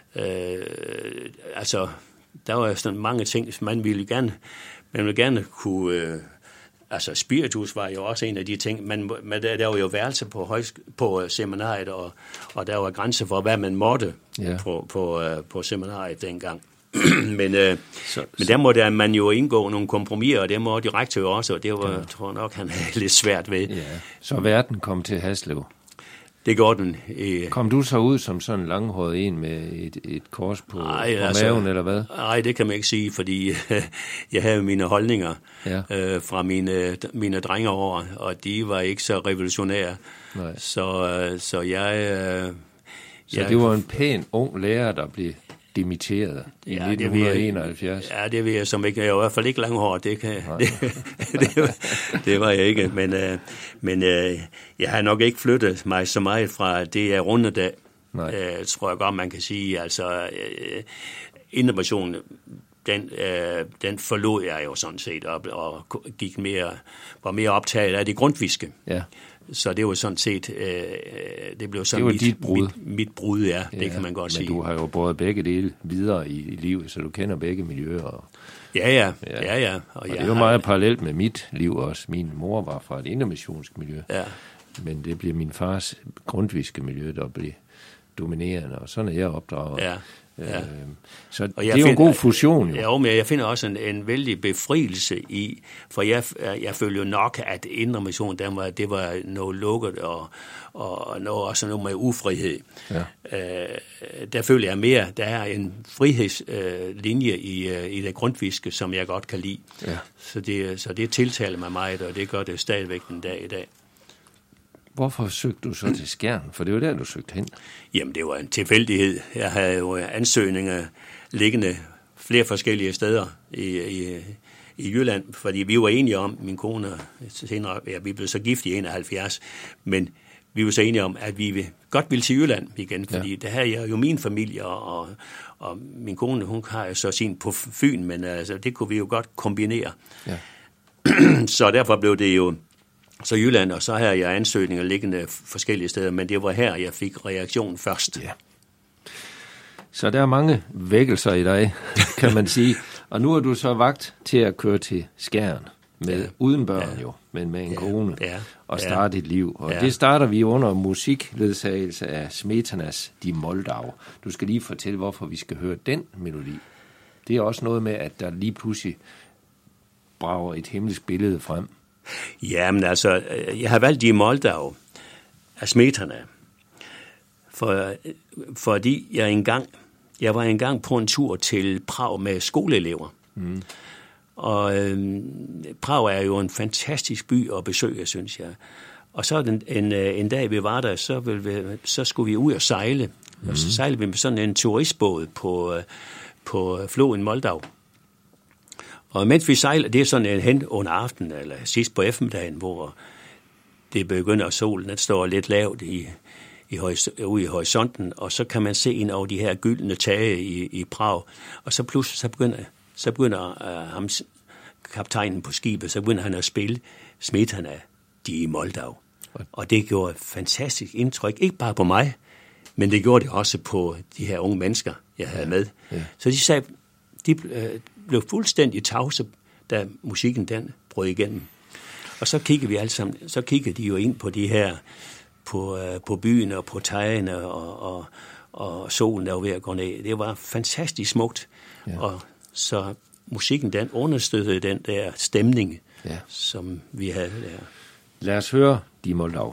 Altså, der var sådan mange ting, man ville gerne kunne... altså, spiritus var jo også en af de ting, men der var jo værelse på seminariet, og der var grænser for, hvad man måtte på seminariet dengang. Men der måtte man jo indgå nogle kompromiser, og det må direkte jo også, og det var, tror jeg nok, han havde lidt svært ved. Ja. Så verden kom til Haslev. Det gjorde den. Kom du så ud som sådan en langhåret en med et kors på maven, eller hvad? Nej, det kan man ikke sige, fordi jeg havde mine holdninger fra mine drengeår, og de var ikke så revolutionære. Nej. Så jeg... Så det var en pæn ung lærer, der blev dimitteret i 1971. Det ved jeg som ikke. Jeg var i hvert fald ikke langhåret, det var jeg ikke. Men jeg har nok ikke flyttet mig så meget fra det jeg rundet af. Tror jeg godt, man kan sige. Altså, innovationen, den forlod jeg jo sådan set op, og var mere optaget af det grundviske. Ja. Så det var sådan set, det blev sådan mit brud, det kan man godt sige. Men du har jo båret begge dele videre i livet, så du kender begge miljøer. Ja. Og det er jo meget parallelt med mit liv også. Min mor var fra et indremissionsk miljø, men det blev min fars grundviske miljø, der blev dominerende, og sådan er jeg opdraget. Ja. Så det er jo en god fusion. Jo, men jeg finder også en vældig befrielse i, for jeg føler jo nok, at indre mission, det var noget lukket og også noget med ufrihed. Ja. Der føler jeg mere, der er en frihedslinje i det grundviske, som jeg godt kan lide. Ja. Så det tiltaler mig meget, og det gør det stadigvæk den dag i dag. Hvorfor søgte du så til Skjern? For det var der, du søgte hen. Jamen, det var en tilfældighed. Jeg havde jo ansøgninger liggende flere forskellige steder i Jylland, fordi vi var enige om, min kone senere, vi blev så gift i 71, men vi var så enige om, at vi godt ville til Jylland igen, fordi der havde jeg jo min familie, og min kone, hun har så sin på Fyn, men altså, det kunne vi jo godt kombinere. Ja. Så derfor blev det jo så Jylland, og så havde jeg ansøgninger liggende forskellige steder, men det var her, jeg fik reaktion først. Ja. Så der er mange vækkelser i dig, kan man sige. Og nu er du så vagt til at køre til Skjern, uden børn jo, men med en kone, og starte dit liv. Og det starter vi under musikledsagelse af Smetanas Die Moldau. Du skal lige fortælle, hvorfor vi skal høre den melodi. Det er også noget med, at der lige pludselig brager et himmelsk billede frem. Jamen altså, jeg har valgt Die Moldau Smetana. Fordi jeg var engang på en tur til Prag med skoleelever. Mm. Og Prag er jo en fantastisk by at besøge, synes jeg. Og så en dag, vi var der, så skulle vi ud og sejle. Mm. Og så sejlede vi med sådan en turistbåd på floden Moldau. Og mens vi sejler, det er sådan en hen under aftenen, eller sidst på eftermiddagen, hvor det begynder, at solen står lidt lavt ude i horisonten, og så kan man se en af de her gyldne tage i Prag. Og så pludselig så begynder ham, kaptajnen på skibet, så begynder han at spille Smetana, de i Moldau. Og det gjorde et fantastisk indtryk, ikke bare på mig, men det gjorde det også på de her unge mennesker, jeg havde med. Ja. Så de sagde, de blev fuldstændig tavse, da musikken den brød igennem. Og så kiggede vi alle sammen, så kiggede de jo ind på de her, på byen og på tegene og solen, der var ved at gå ned. Det var fantastisk smukt. Ja. Og så musikken, den understøttede den der stemning, som vi havde der. Lad os høre De Moldau.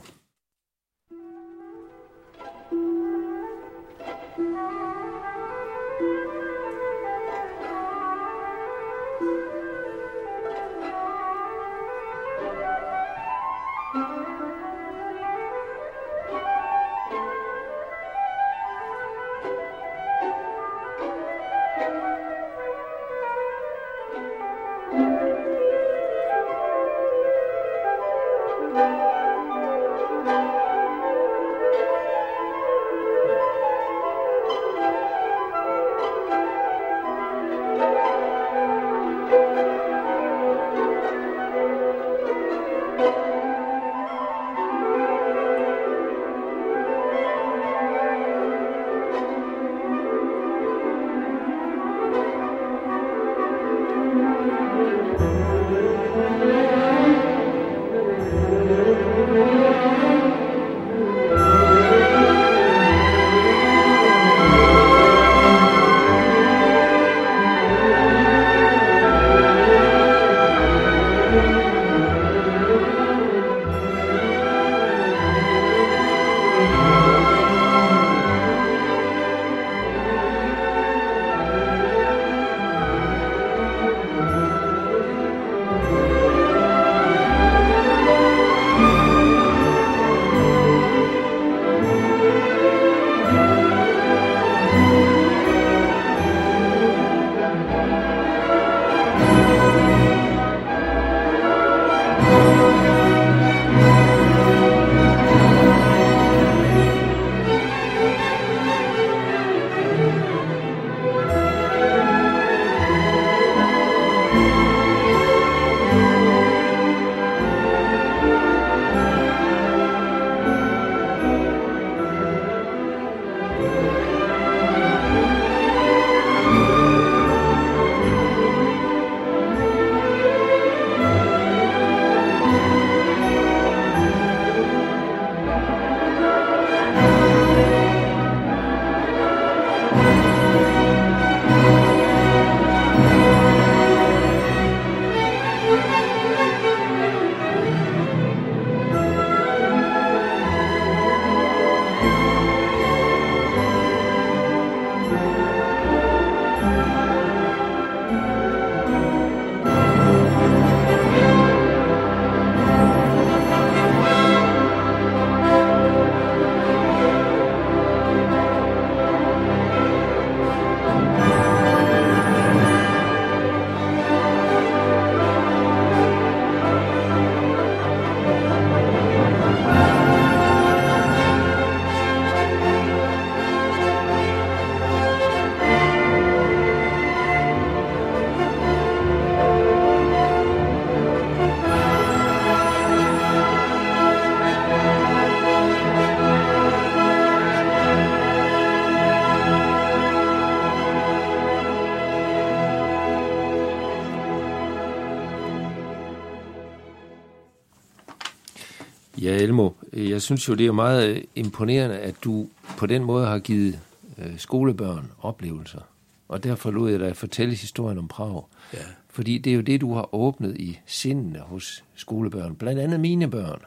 Ja, Elmo, jeg synes jo, det er meget imponerende, at du på den måde har givet skolebørn oplevelser. Og derfor lod jeg dig fortælle historien om Prag. Ja. Fordi det er jo det, du har åbnet i sindene hos skolebørn. Blandt andet mine børn.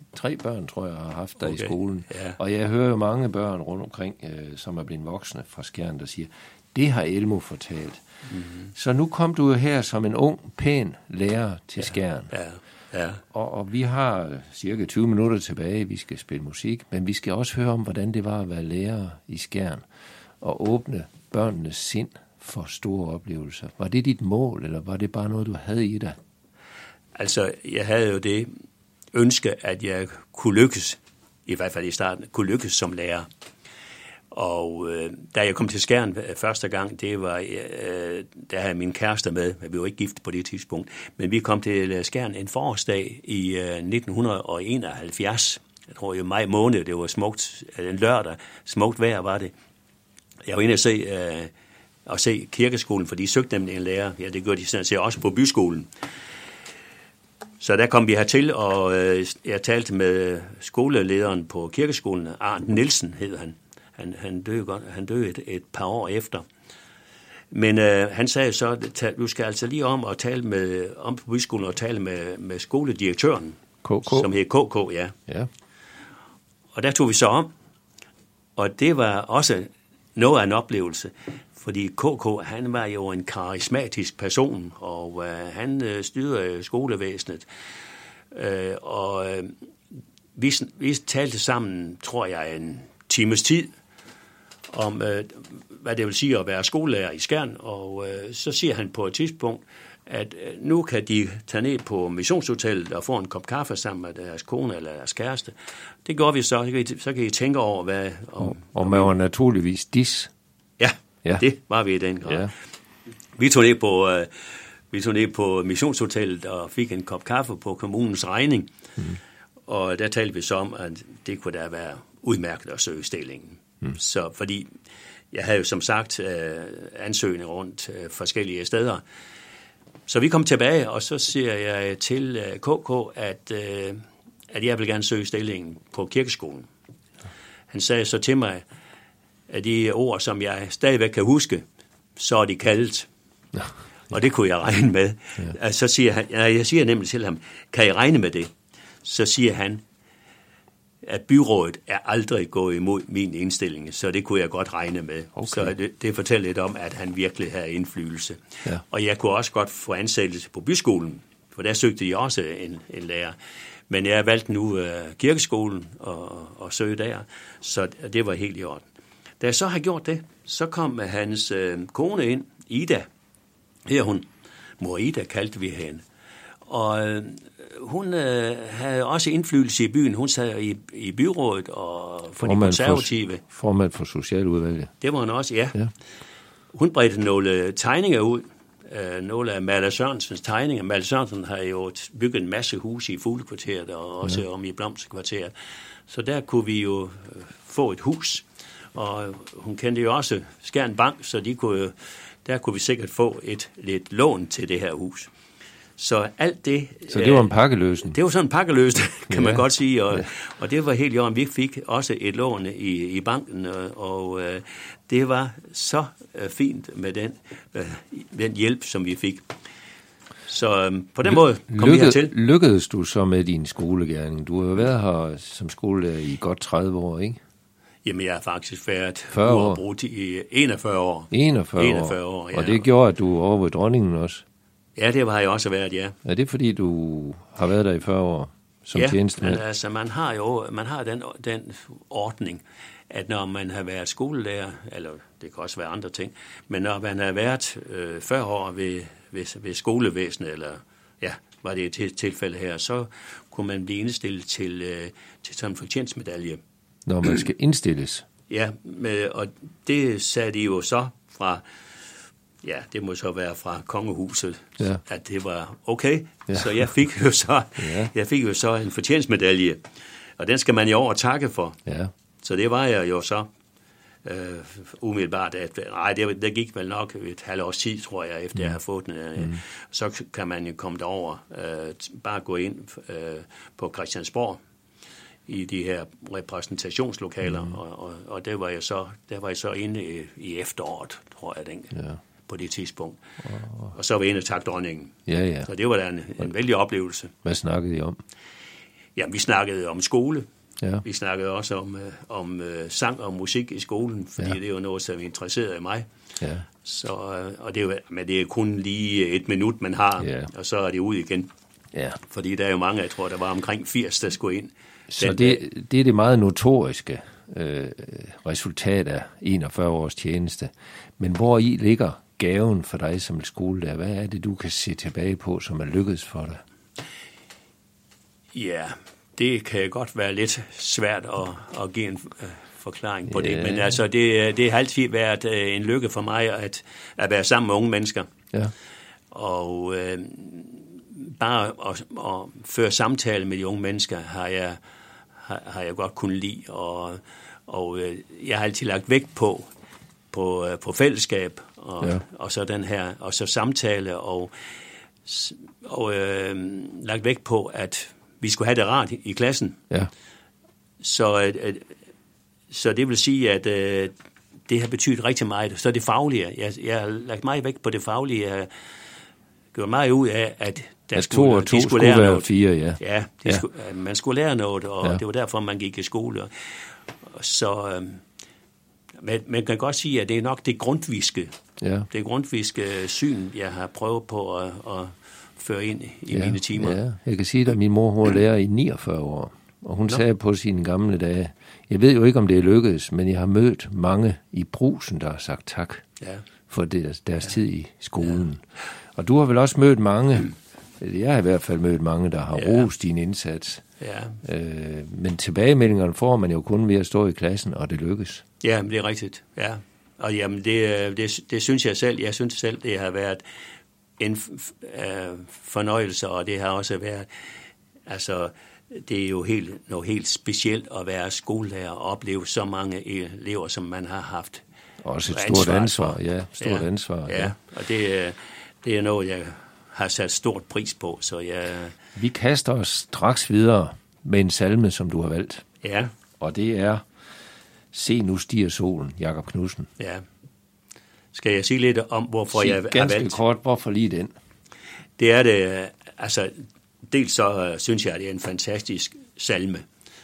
3 børn, tror jeg, har haft der i skolen. Ja. Og jeg hører jo mange børn rundt omkring, som er blevet voksne fra Skjern, der siger, det har Elmo fortalt. Mm-hmm. Så nu kom du jo her som en ung, pæn lærer til Skjern. Ja. Og vi har cirka 20 minutter tilbage, vi skal spille musik, men vi skal også høre om, hvordan det var at være lærer i Skjern og åbne børnenes sind for store oplevelser. Var det dit mål, eller var det bare noget, du havde i dig? Altså, jeg havde jo det ønske, at jeg kunne lykkes, i hvert fald i starten, kunne lykkes som lærer. Og da jeg kom til Skjern første gang, det var, der havde min kæreste med, men vi var ikke gift på det tidspunkt, men vi kom til Skjern en forårsdag i 1971, jeg tror i maj måned, det var smukt, en lørdag, smukt vejr var det. Jeg var inde at se kirkeskolen, for de søgte nemlig en lærer, ja det gør de sådan set også på byskolen. Så der kom vi hertil, og jeg talte med skolelederen på kirkeskolen, Arndt Nielsen hed han. Han døde et par år efter. Men han sagde så, du skal altså lige om på byskolen og tale med skoledirektøren, som hed KK, ja. Og der tog vi så om, og det var også noget af en oplevelse, fordi KK, han var jo en karismatisk person, og han styrede skolevæsenet. Vi talte sammen, tror jeg, en times tid, om hvad det vil sige at være skolelærer i Skjern, og så siger han på et tidspunkt, at nu kan de tage ned på missionshotellet og få en kop kaffe sammen med deres kone eller deres kæreste. Det gør vi så kan I tænke over, hvad... Og man var naturligvis dis. Ja, det var vi i den grad. Ja. Vi tog ned på missionshotellet og fik en kop kaffe på kommunens regning, og der talte vi så om, at det kunne da være udmærket at søge stillingen. Så fordi jeg havde jo som sagt ansøgning rundt forskellige steder. Så vi kom tilbage, og så siger jeg til KK, at jeg vil gerne søge stillingen på kirkeskolen. Han sagde så til mig, at de ord, som jeg stadigvæk kan huske, så er de kaldet. Ja. Og det kunne jeg regne med. Ja. Så siger han, jeg siger nemlig til ham, kan I regne med det? Så siger han, at byrådet er aldrig gået imod min indstilling, så det kunne jeg godt regne med. Okay. Så det fortæller lidt om, at han virkelig havde indflydelse. Ja. Og jeg kunne også godt få ansættelse på byskolen, for der søgte jeg også en lærer. Men jeg valgte nu kirkeskolen og søge der, så det var helt i orden. Da jeg så har gjort det, så kom hans kone ind, Ida. Her hun, mor Ida kaldte vi hende. Og hun havde også indflydelse i byen. Hun sad i byrådet og for de konservative. Formand for Socialudvalget. Det var hun også, ja. Hun bredte nogle tegninger ud. Nogle af Maler Sørensens tegninger. Maler Sørensen har jo bygget en masse huse i Fuglekvarteret og også om i Blomsterkvarteret. Så der kunne vi jo få et hus. Og hun kendte jo også Skjern Bank, så der kunne vi sikkert få lidt lån til det her hus. Så alt det... Så det var en pakkeløsning? Det var sådan en pakkeløsning, kan man godt sige, og det var helt i orden. Vi fik også et lån i banken, og det var så fint med den hjælp, som vi fik. Så på den måde kom vi hertil. Lykkedes du så med din skolegerning? Du har jo været her som skolelærer i godt 30 år, ikke? Jamen, jeg har faktisk været uafbrudt i 41 år. 41 år, ja. Og det gjorde, at du over ved dronningen også? Ja, det har jeg også været, ja. Er det fordi, du har været der i 40 år som tjenestemand? Ja, altså man har den ordning, at når man har været skolelærer, eller det kan også være andre ting, men når man har været 40 år ved skolevæsenet, eller ja, var det et tilfælde her, så kunne man blive indstillet til sådan en fortjenstmedalje. Når man skal indstilles? Ja, og det sagde de jo så fra... Ja, det må så være fra kongehuset, at det var okay. Ja. Så jeg fik jo så en fortjenstmedalje, og den skal man jo over takke for. Ja. Så det var jeg jo så umiddelbart. Det gik vel nok et halvt års tid, tror jeg, efter jeg havde fået den. Så kan man jo komme derover, bare gå ind på Christiansborg i de her repræsentationslokaler, og der var jeg så inde i efteråret, tror jeg, på det tidspunkt. Og så var jeg inde og takke dronningen. Ja. Så det var da en vældig oplevelse. Hvad snakkede I om? Jamen, vi snakkede om skole. Ja. Vi snakkede også om sang og musik i skolen, fordi det er jo noget, som interesserede mig. Ja. Så, og men det er kun lige 1 minut, man har, og så er det ud igen. Ja. Fordi der er jo mange, jeg tror, der var omkring 80, der skulle ind. Så det er det meget notoriske resultat af 41 års tjeneste. Men hvor i ligger gaven for dig som skolelærer? Hvad er det, du kan se tilbage på, som er lykkedes for dig? Ja, det kan godt være lidt svært at give en forklaring på det. Men altså, det har altid været en lykke for mig at være sammen med unge mennesker. Ja. Og bare at føre samtale med de unge mennesker har jeg godt kunnet lide. Og jeg har altid lagt vægt på fællesskab og så den her, og så samtale og lagt vægt på, at vi skulle have det rart i klassen. Ja. Så det vil sige, at det har betydet rigtig meget. Så det faglige. Jeg har lagt meget vægt på det faglige. Jeg har gjort meget ud af, at de skulle lære noget. 4, ja. Man skulle lære noget, og det var derfor, man gik i skole. Så man kan godt sige, at det er nok det grundviske. Ja. Det grundviske syn, jeg har prøvet på at føre ind i mine timer. Ja. Jeg kan sige, at min mor var lærer i 49 år, og hun sagde på sine gamle dage, jeg ved jo ikke, om det er lykkedes, men jeg har mødt mange i Brugsen, der har sagt tak for deres tid i skolen. Ja. Og du har vel også mødt mange, jeg har i hvert fald mødt mange, der har rost din indsats. Ja. Men tilbagemeldingerne får man jo kun ved at stå i klassen, og det lykkes. Ja, det er rigtigt. Ja. Og jamen, det synes jeg selv. Jeg synes selv, det har været en fornøjelse, og det har også været, altså, det er jo noget helt specielt at være skolelærer og opleve så mange elever, som man har haft. Også et stort ansvar, stort ansvar. Ja, og det er noget, jeg har sat stort pris på, så Vi kaster os straks videre med en salme, som du har valgt. Ja. Og det er Se nu stiger solen, Jakob Knudsen. Ja. Skal jeg sige lidt om, hvorfor jeg har valgt? Ganske kort, hvorfor lige den? Det er det, altså, dels så synes jeg, at det er en fantastisk salme,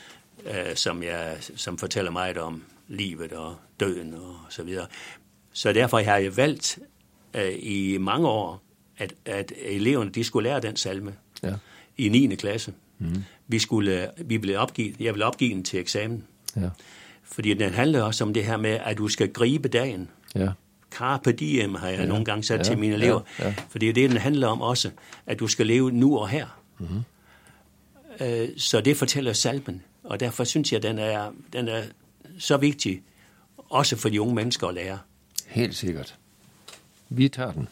som fortæller meget om livet og døden og så videre. Så derfor har jeg valgt i mange år, at eleverne, de skulle lære den salme i 9. klasse. Mm. Jeg ville opgive den til eksamen. Ja. Fordi den handler også om det her med, at du skal gribe dagen. Ja. Carpe diem har jeg nogle gange sat til mine elever. Ja. Ja. For det er det, den handler om også, at du skal leve nu og her. Mm-hmm. Så det fortæller salmen. Og derfor synes jeg, den er så vigtig, også for de unge mennesker at lære. Helt sikkert. Vi tager den.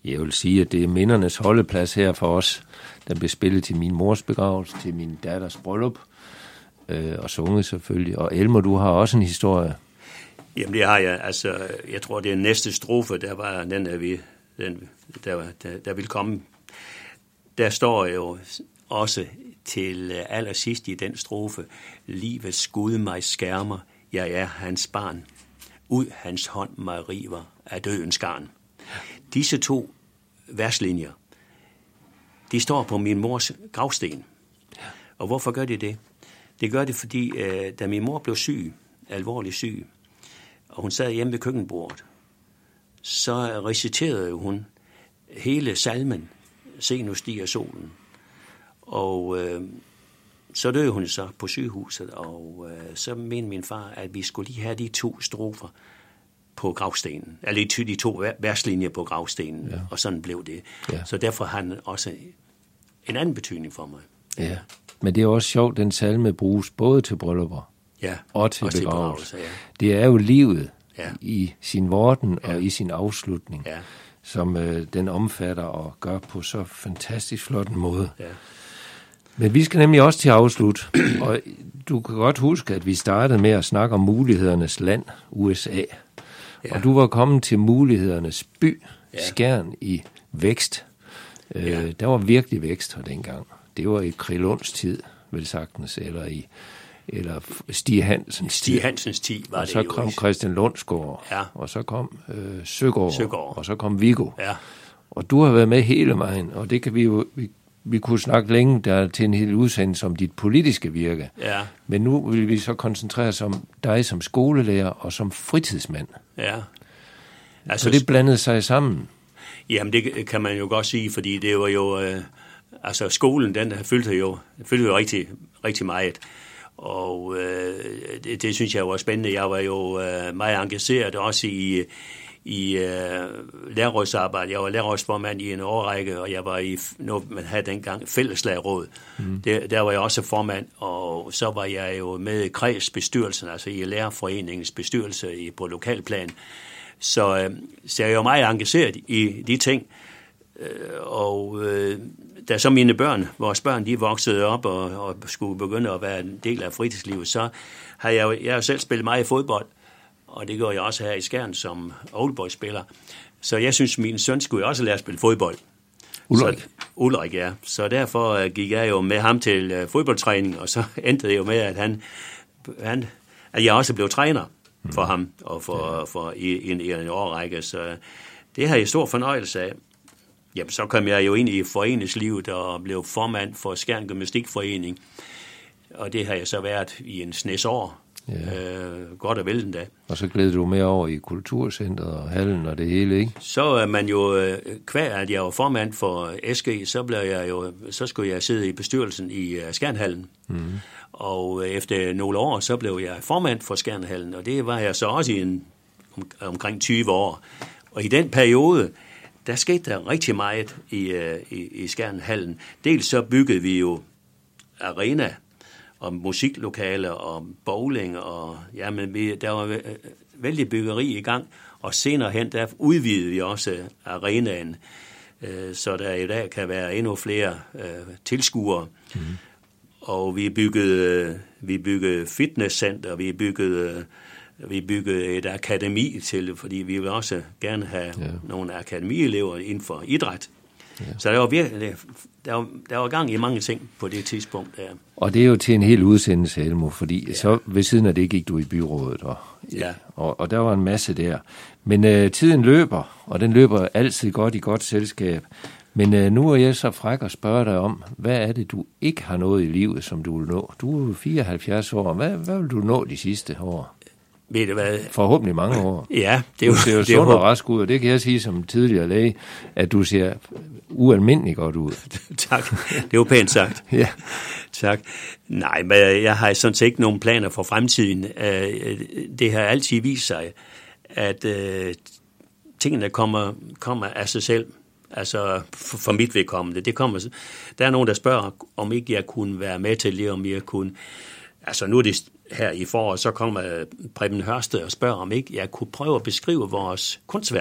Jeg vil sige, at det er mindernes holdeplads her for os. Den blev spillet til min mors begravelse, til min datters bryllup, og sunget selvfølgelig. Og Elmer, du har også en historie. Jamen det har jeg. Altså, jeg tror, det er næste strofe, der var den, der vil komme. Der står jo også til allersidst i den strofe: livets skud mig skærmer, jeg er hans barn. Ud hans hånd mig river af dødens garn. Disse 2 verslinjer, de står på min mors gravsten. Og hvorfor gør de det? Det gør det, fordi da min mor blev syg, alvorligt syg, og hun sad hjemme ved køkkenbordet, så reciterede hun hele salmen, Se nu stiger solen. Og så døde hun så på sygehuset, og så mente min far, at vi skulle lige have de 2 strofer på gravstenen, eller de 2 verslinjer på gravstenen, ja. Og sådan blev det. Ja. Så derfor har han også en anden betydning for mig. Ja, men det er også sjovt, den salme bruges både til bryllupper, ja, og til begravelse. Ja. Det er jo livet, ja, i sin vorden, ja, og i sin afslutning, ja, som den omfatter og gør på så fantastisk flot en måde. Ja. Men vi skal nemlig også til at afslutte, og du kan godt huske, at vi startede med at snakke om mulighedernes land, USA. Ja. Og du var kommet til mulighedernes by, ja, Skjern i vækst. Ja. Der var virkelig vækst her dengang. Det var i Krilunds tid, vel sagtens, eller Stig Hansens tid. Stig Hansens tid var det jo. Og så kom Christian Lundsgaard, ja, og så kom Søgaard, og så kom Viggo. Ja. Og du har været med hele vejen, og det kan vi jo... Vi kunne snakke længe der til en hel udsendelse om dit politiske virke. Ja. Men nu vil vi så koncentrere os om dig som skolelærer og som fritidsmand. Ja. Altså, så det blandede sig sammen. Jamen det kan man jo godt sige, fordi det var jo... altså skolen, den fyldte jo rigtig, rigtig meget. Og det synes jeg var spændende. Jeg var jo meget engageret også i lærerrådsarbejde. Jeg var lærerrådsformand i en årrække, og jeg var i noget, man havde dengang fælleslærerråd. Der var jeg også formand, og så var jeg jo med i kredsbestyrelsen, altså i lærerforeningens bestyrelse på lokalplan. Så jeg var meget engageret i de ting. Og da så vores børn, de voksede op og skulle begynde at være en del af fritidslivet, så har jeg jo selv spillet meget i fodbold. Og det gør jeg også her i Skjern som oldboy-spiller. Så jeg synes, min søn skulle også lære at spille fodbold. Ulrik, ja. Så derfor gik jeg jo med ham til fodboldtræning, og så endte det jo med, at jeg også blev træner for ham og for i en årrække. Så det har jeg stor fornøjelse af. Jamen, så kom jeg jo ind i foreningslivet og blev formand for Skjern Gymnastikforening. Og det har jeg så været i en snes år. Ja. Godt og vel endda. Og så glæder du med over i kulturcentret og hallen og det hele, ikke? Så er man jo kvad, at jeg var formand for SG, så skulle jeg sidde i bestyrelsen i Skjernhallen. Mm. Og efter nogle år, så blev jeg formand for Skjernhallen, og det var jeg så også i omkring 20 år. Og i den periode, der skete der rigtig meget i Skjernhallen. Dels så byggede vi jo arena og musiklokaler og bowling, og jamen, der var vældig byggeri i gang, og senere hen, der udvidede vi også arenaen, så der i dag kan være endnu flere tilskuere. Mm. Og vi byggede fitnesscenter, vi byggede et akademi til, fordi vi vil også gerne have nogle akademielever inden for idræt. Ja. Så der var virkelig, der var gang i mange ting på det tidspunkt der. Og det er jo til en hel udsendelse, Elmo, fordi så ved siden af det gik du i byrådet, og der var en masse der. Men tiden løber, og den løber altid godt i godt selskab. Men nu er jeg så fræk at spørge dig om, hvad er det, du ikke har nået i livet, som du vil nå? Du er jo 74 år. Hvad vil du nå de sidste år? Ved du hvad? Forhåbentlig mange år. Ja, det er jo, du ser jo sund og rask ud, og det kan jeg sige som tidligere læge, at du ser ualmindelig godt ud. Tak, det var pænt sagt. Ja. Tak. Nej, men jeg har sådan set ikke nogen planer for fremtiden. Det har altid vist sig, at tingene kommer af sig selv. Altså for mit vedkommende. Der er nogen, der spørger, om ikke jeg kunne være med til det, om jeg kunne... Altså nu er det her i foråret, så kommer Preben Hørsted og spørger, om ikke jeg kunne prøve at beskrive vores kunstværker.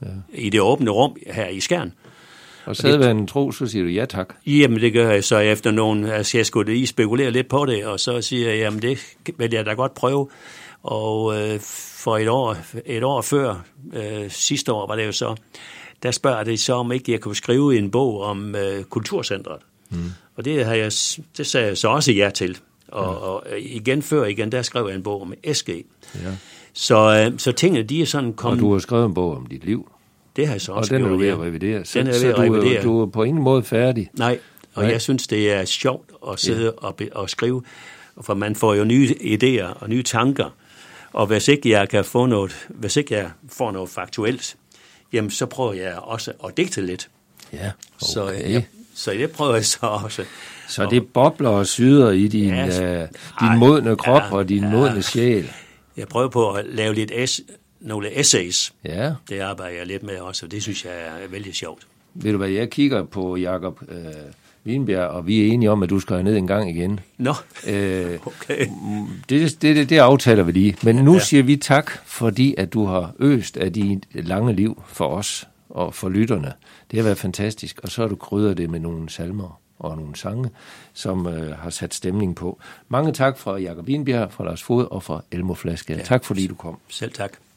i det åbne rum her i Skjern. Og sædvanen tro, så siger du ja tak. Jamen det gør jeg så efter nogen, altså jeg skulle lige spekulere lidt på det, og så siger jeg, jamen det vil jeg da godt prøve. Og for et år før, sidste år var det jo så, der spørger det så, om ikke jeg kunne skrive en bog om kulturcentret. Og det sagde jeg så også ja til. Og igen, der skrev jeg en bog om SG. Ja. Så tingene, de er sådan kommet... Og du har skrevet en bog om dit liv. Det har jeg så også gjort. Og den er du ved at revidere. Så du er på ingen måde færdig. Nej, jeg synes, det er sjovt at sidde og skrive, for man får jo nye idéer og nye tanker. Og hvis ikke jeg får noget faktuelt, jamen så prøver jeg også at digte lidt. Ja, okay. Så det prøver jeg så også. Så det bobler og syder i din modne krop og din modne sjæl. Jeg prøver på at lave nogle essays. Ja. Det arbejder jeg lidt med også, og det synes jeg er vældig sjovt. Ved du hvad, jeg kigger på Jacob Wienbjerg, og vi er enige om, at du skal ned en gang igen. Nå, okay. Det aftaler vi lige. Men nu siger vi tak, fordi at du har øst af dit lange liv for os og for lytterne. Det har været fantastisk, og så har du krydret det med nogle salmer og nogle sange, som har sat stemning på. Mange tak fra Jacob Wienbjerg, fra Lars Fod og fra Elmo Flaske. Ja. Tak fordi du kom. Selv tak.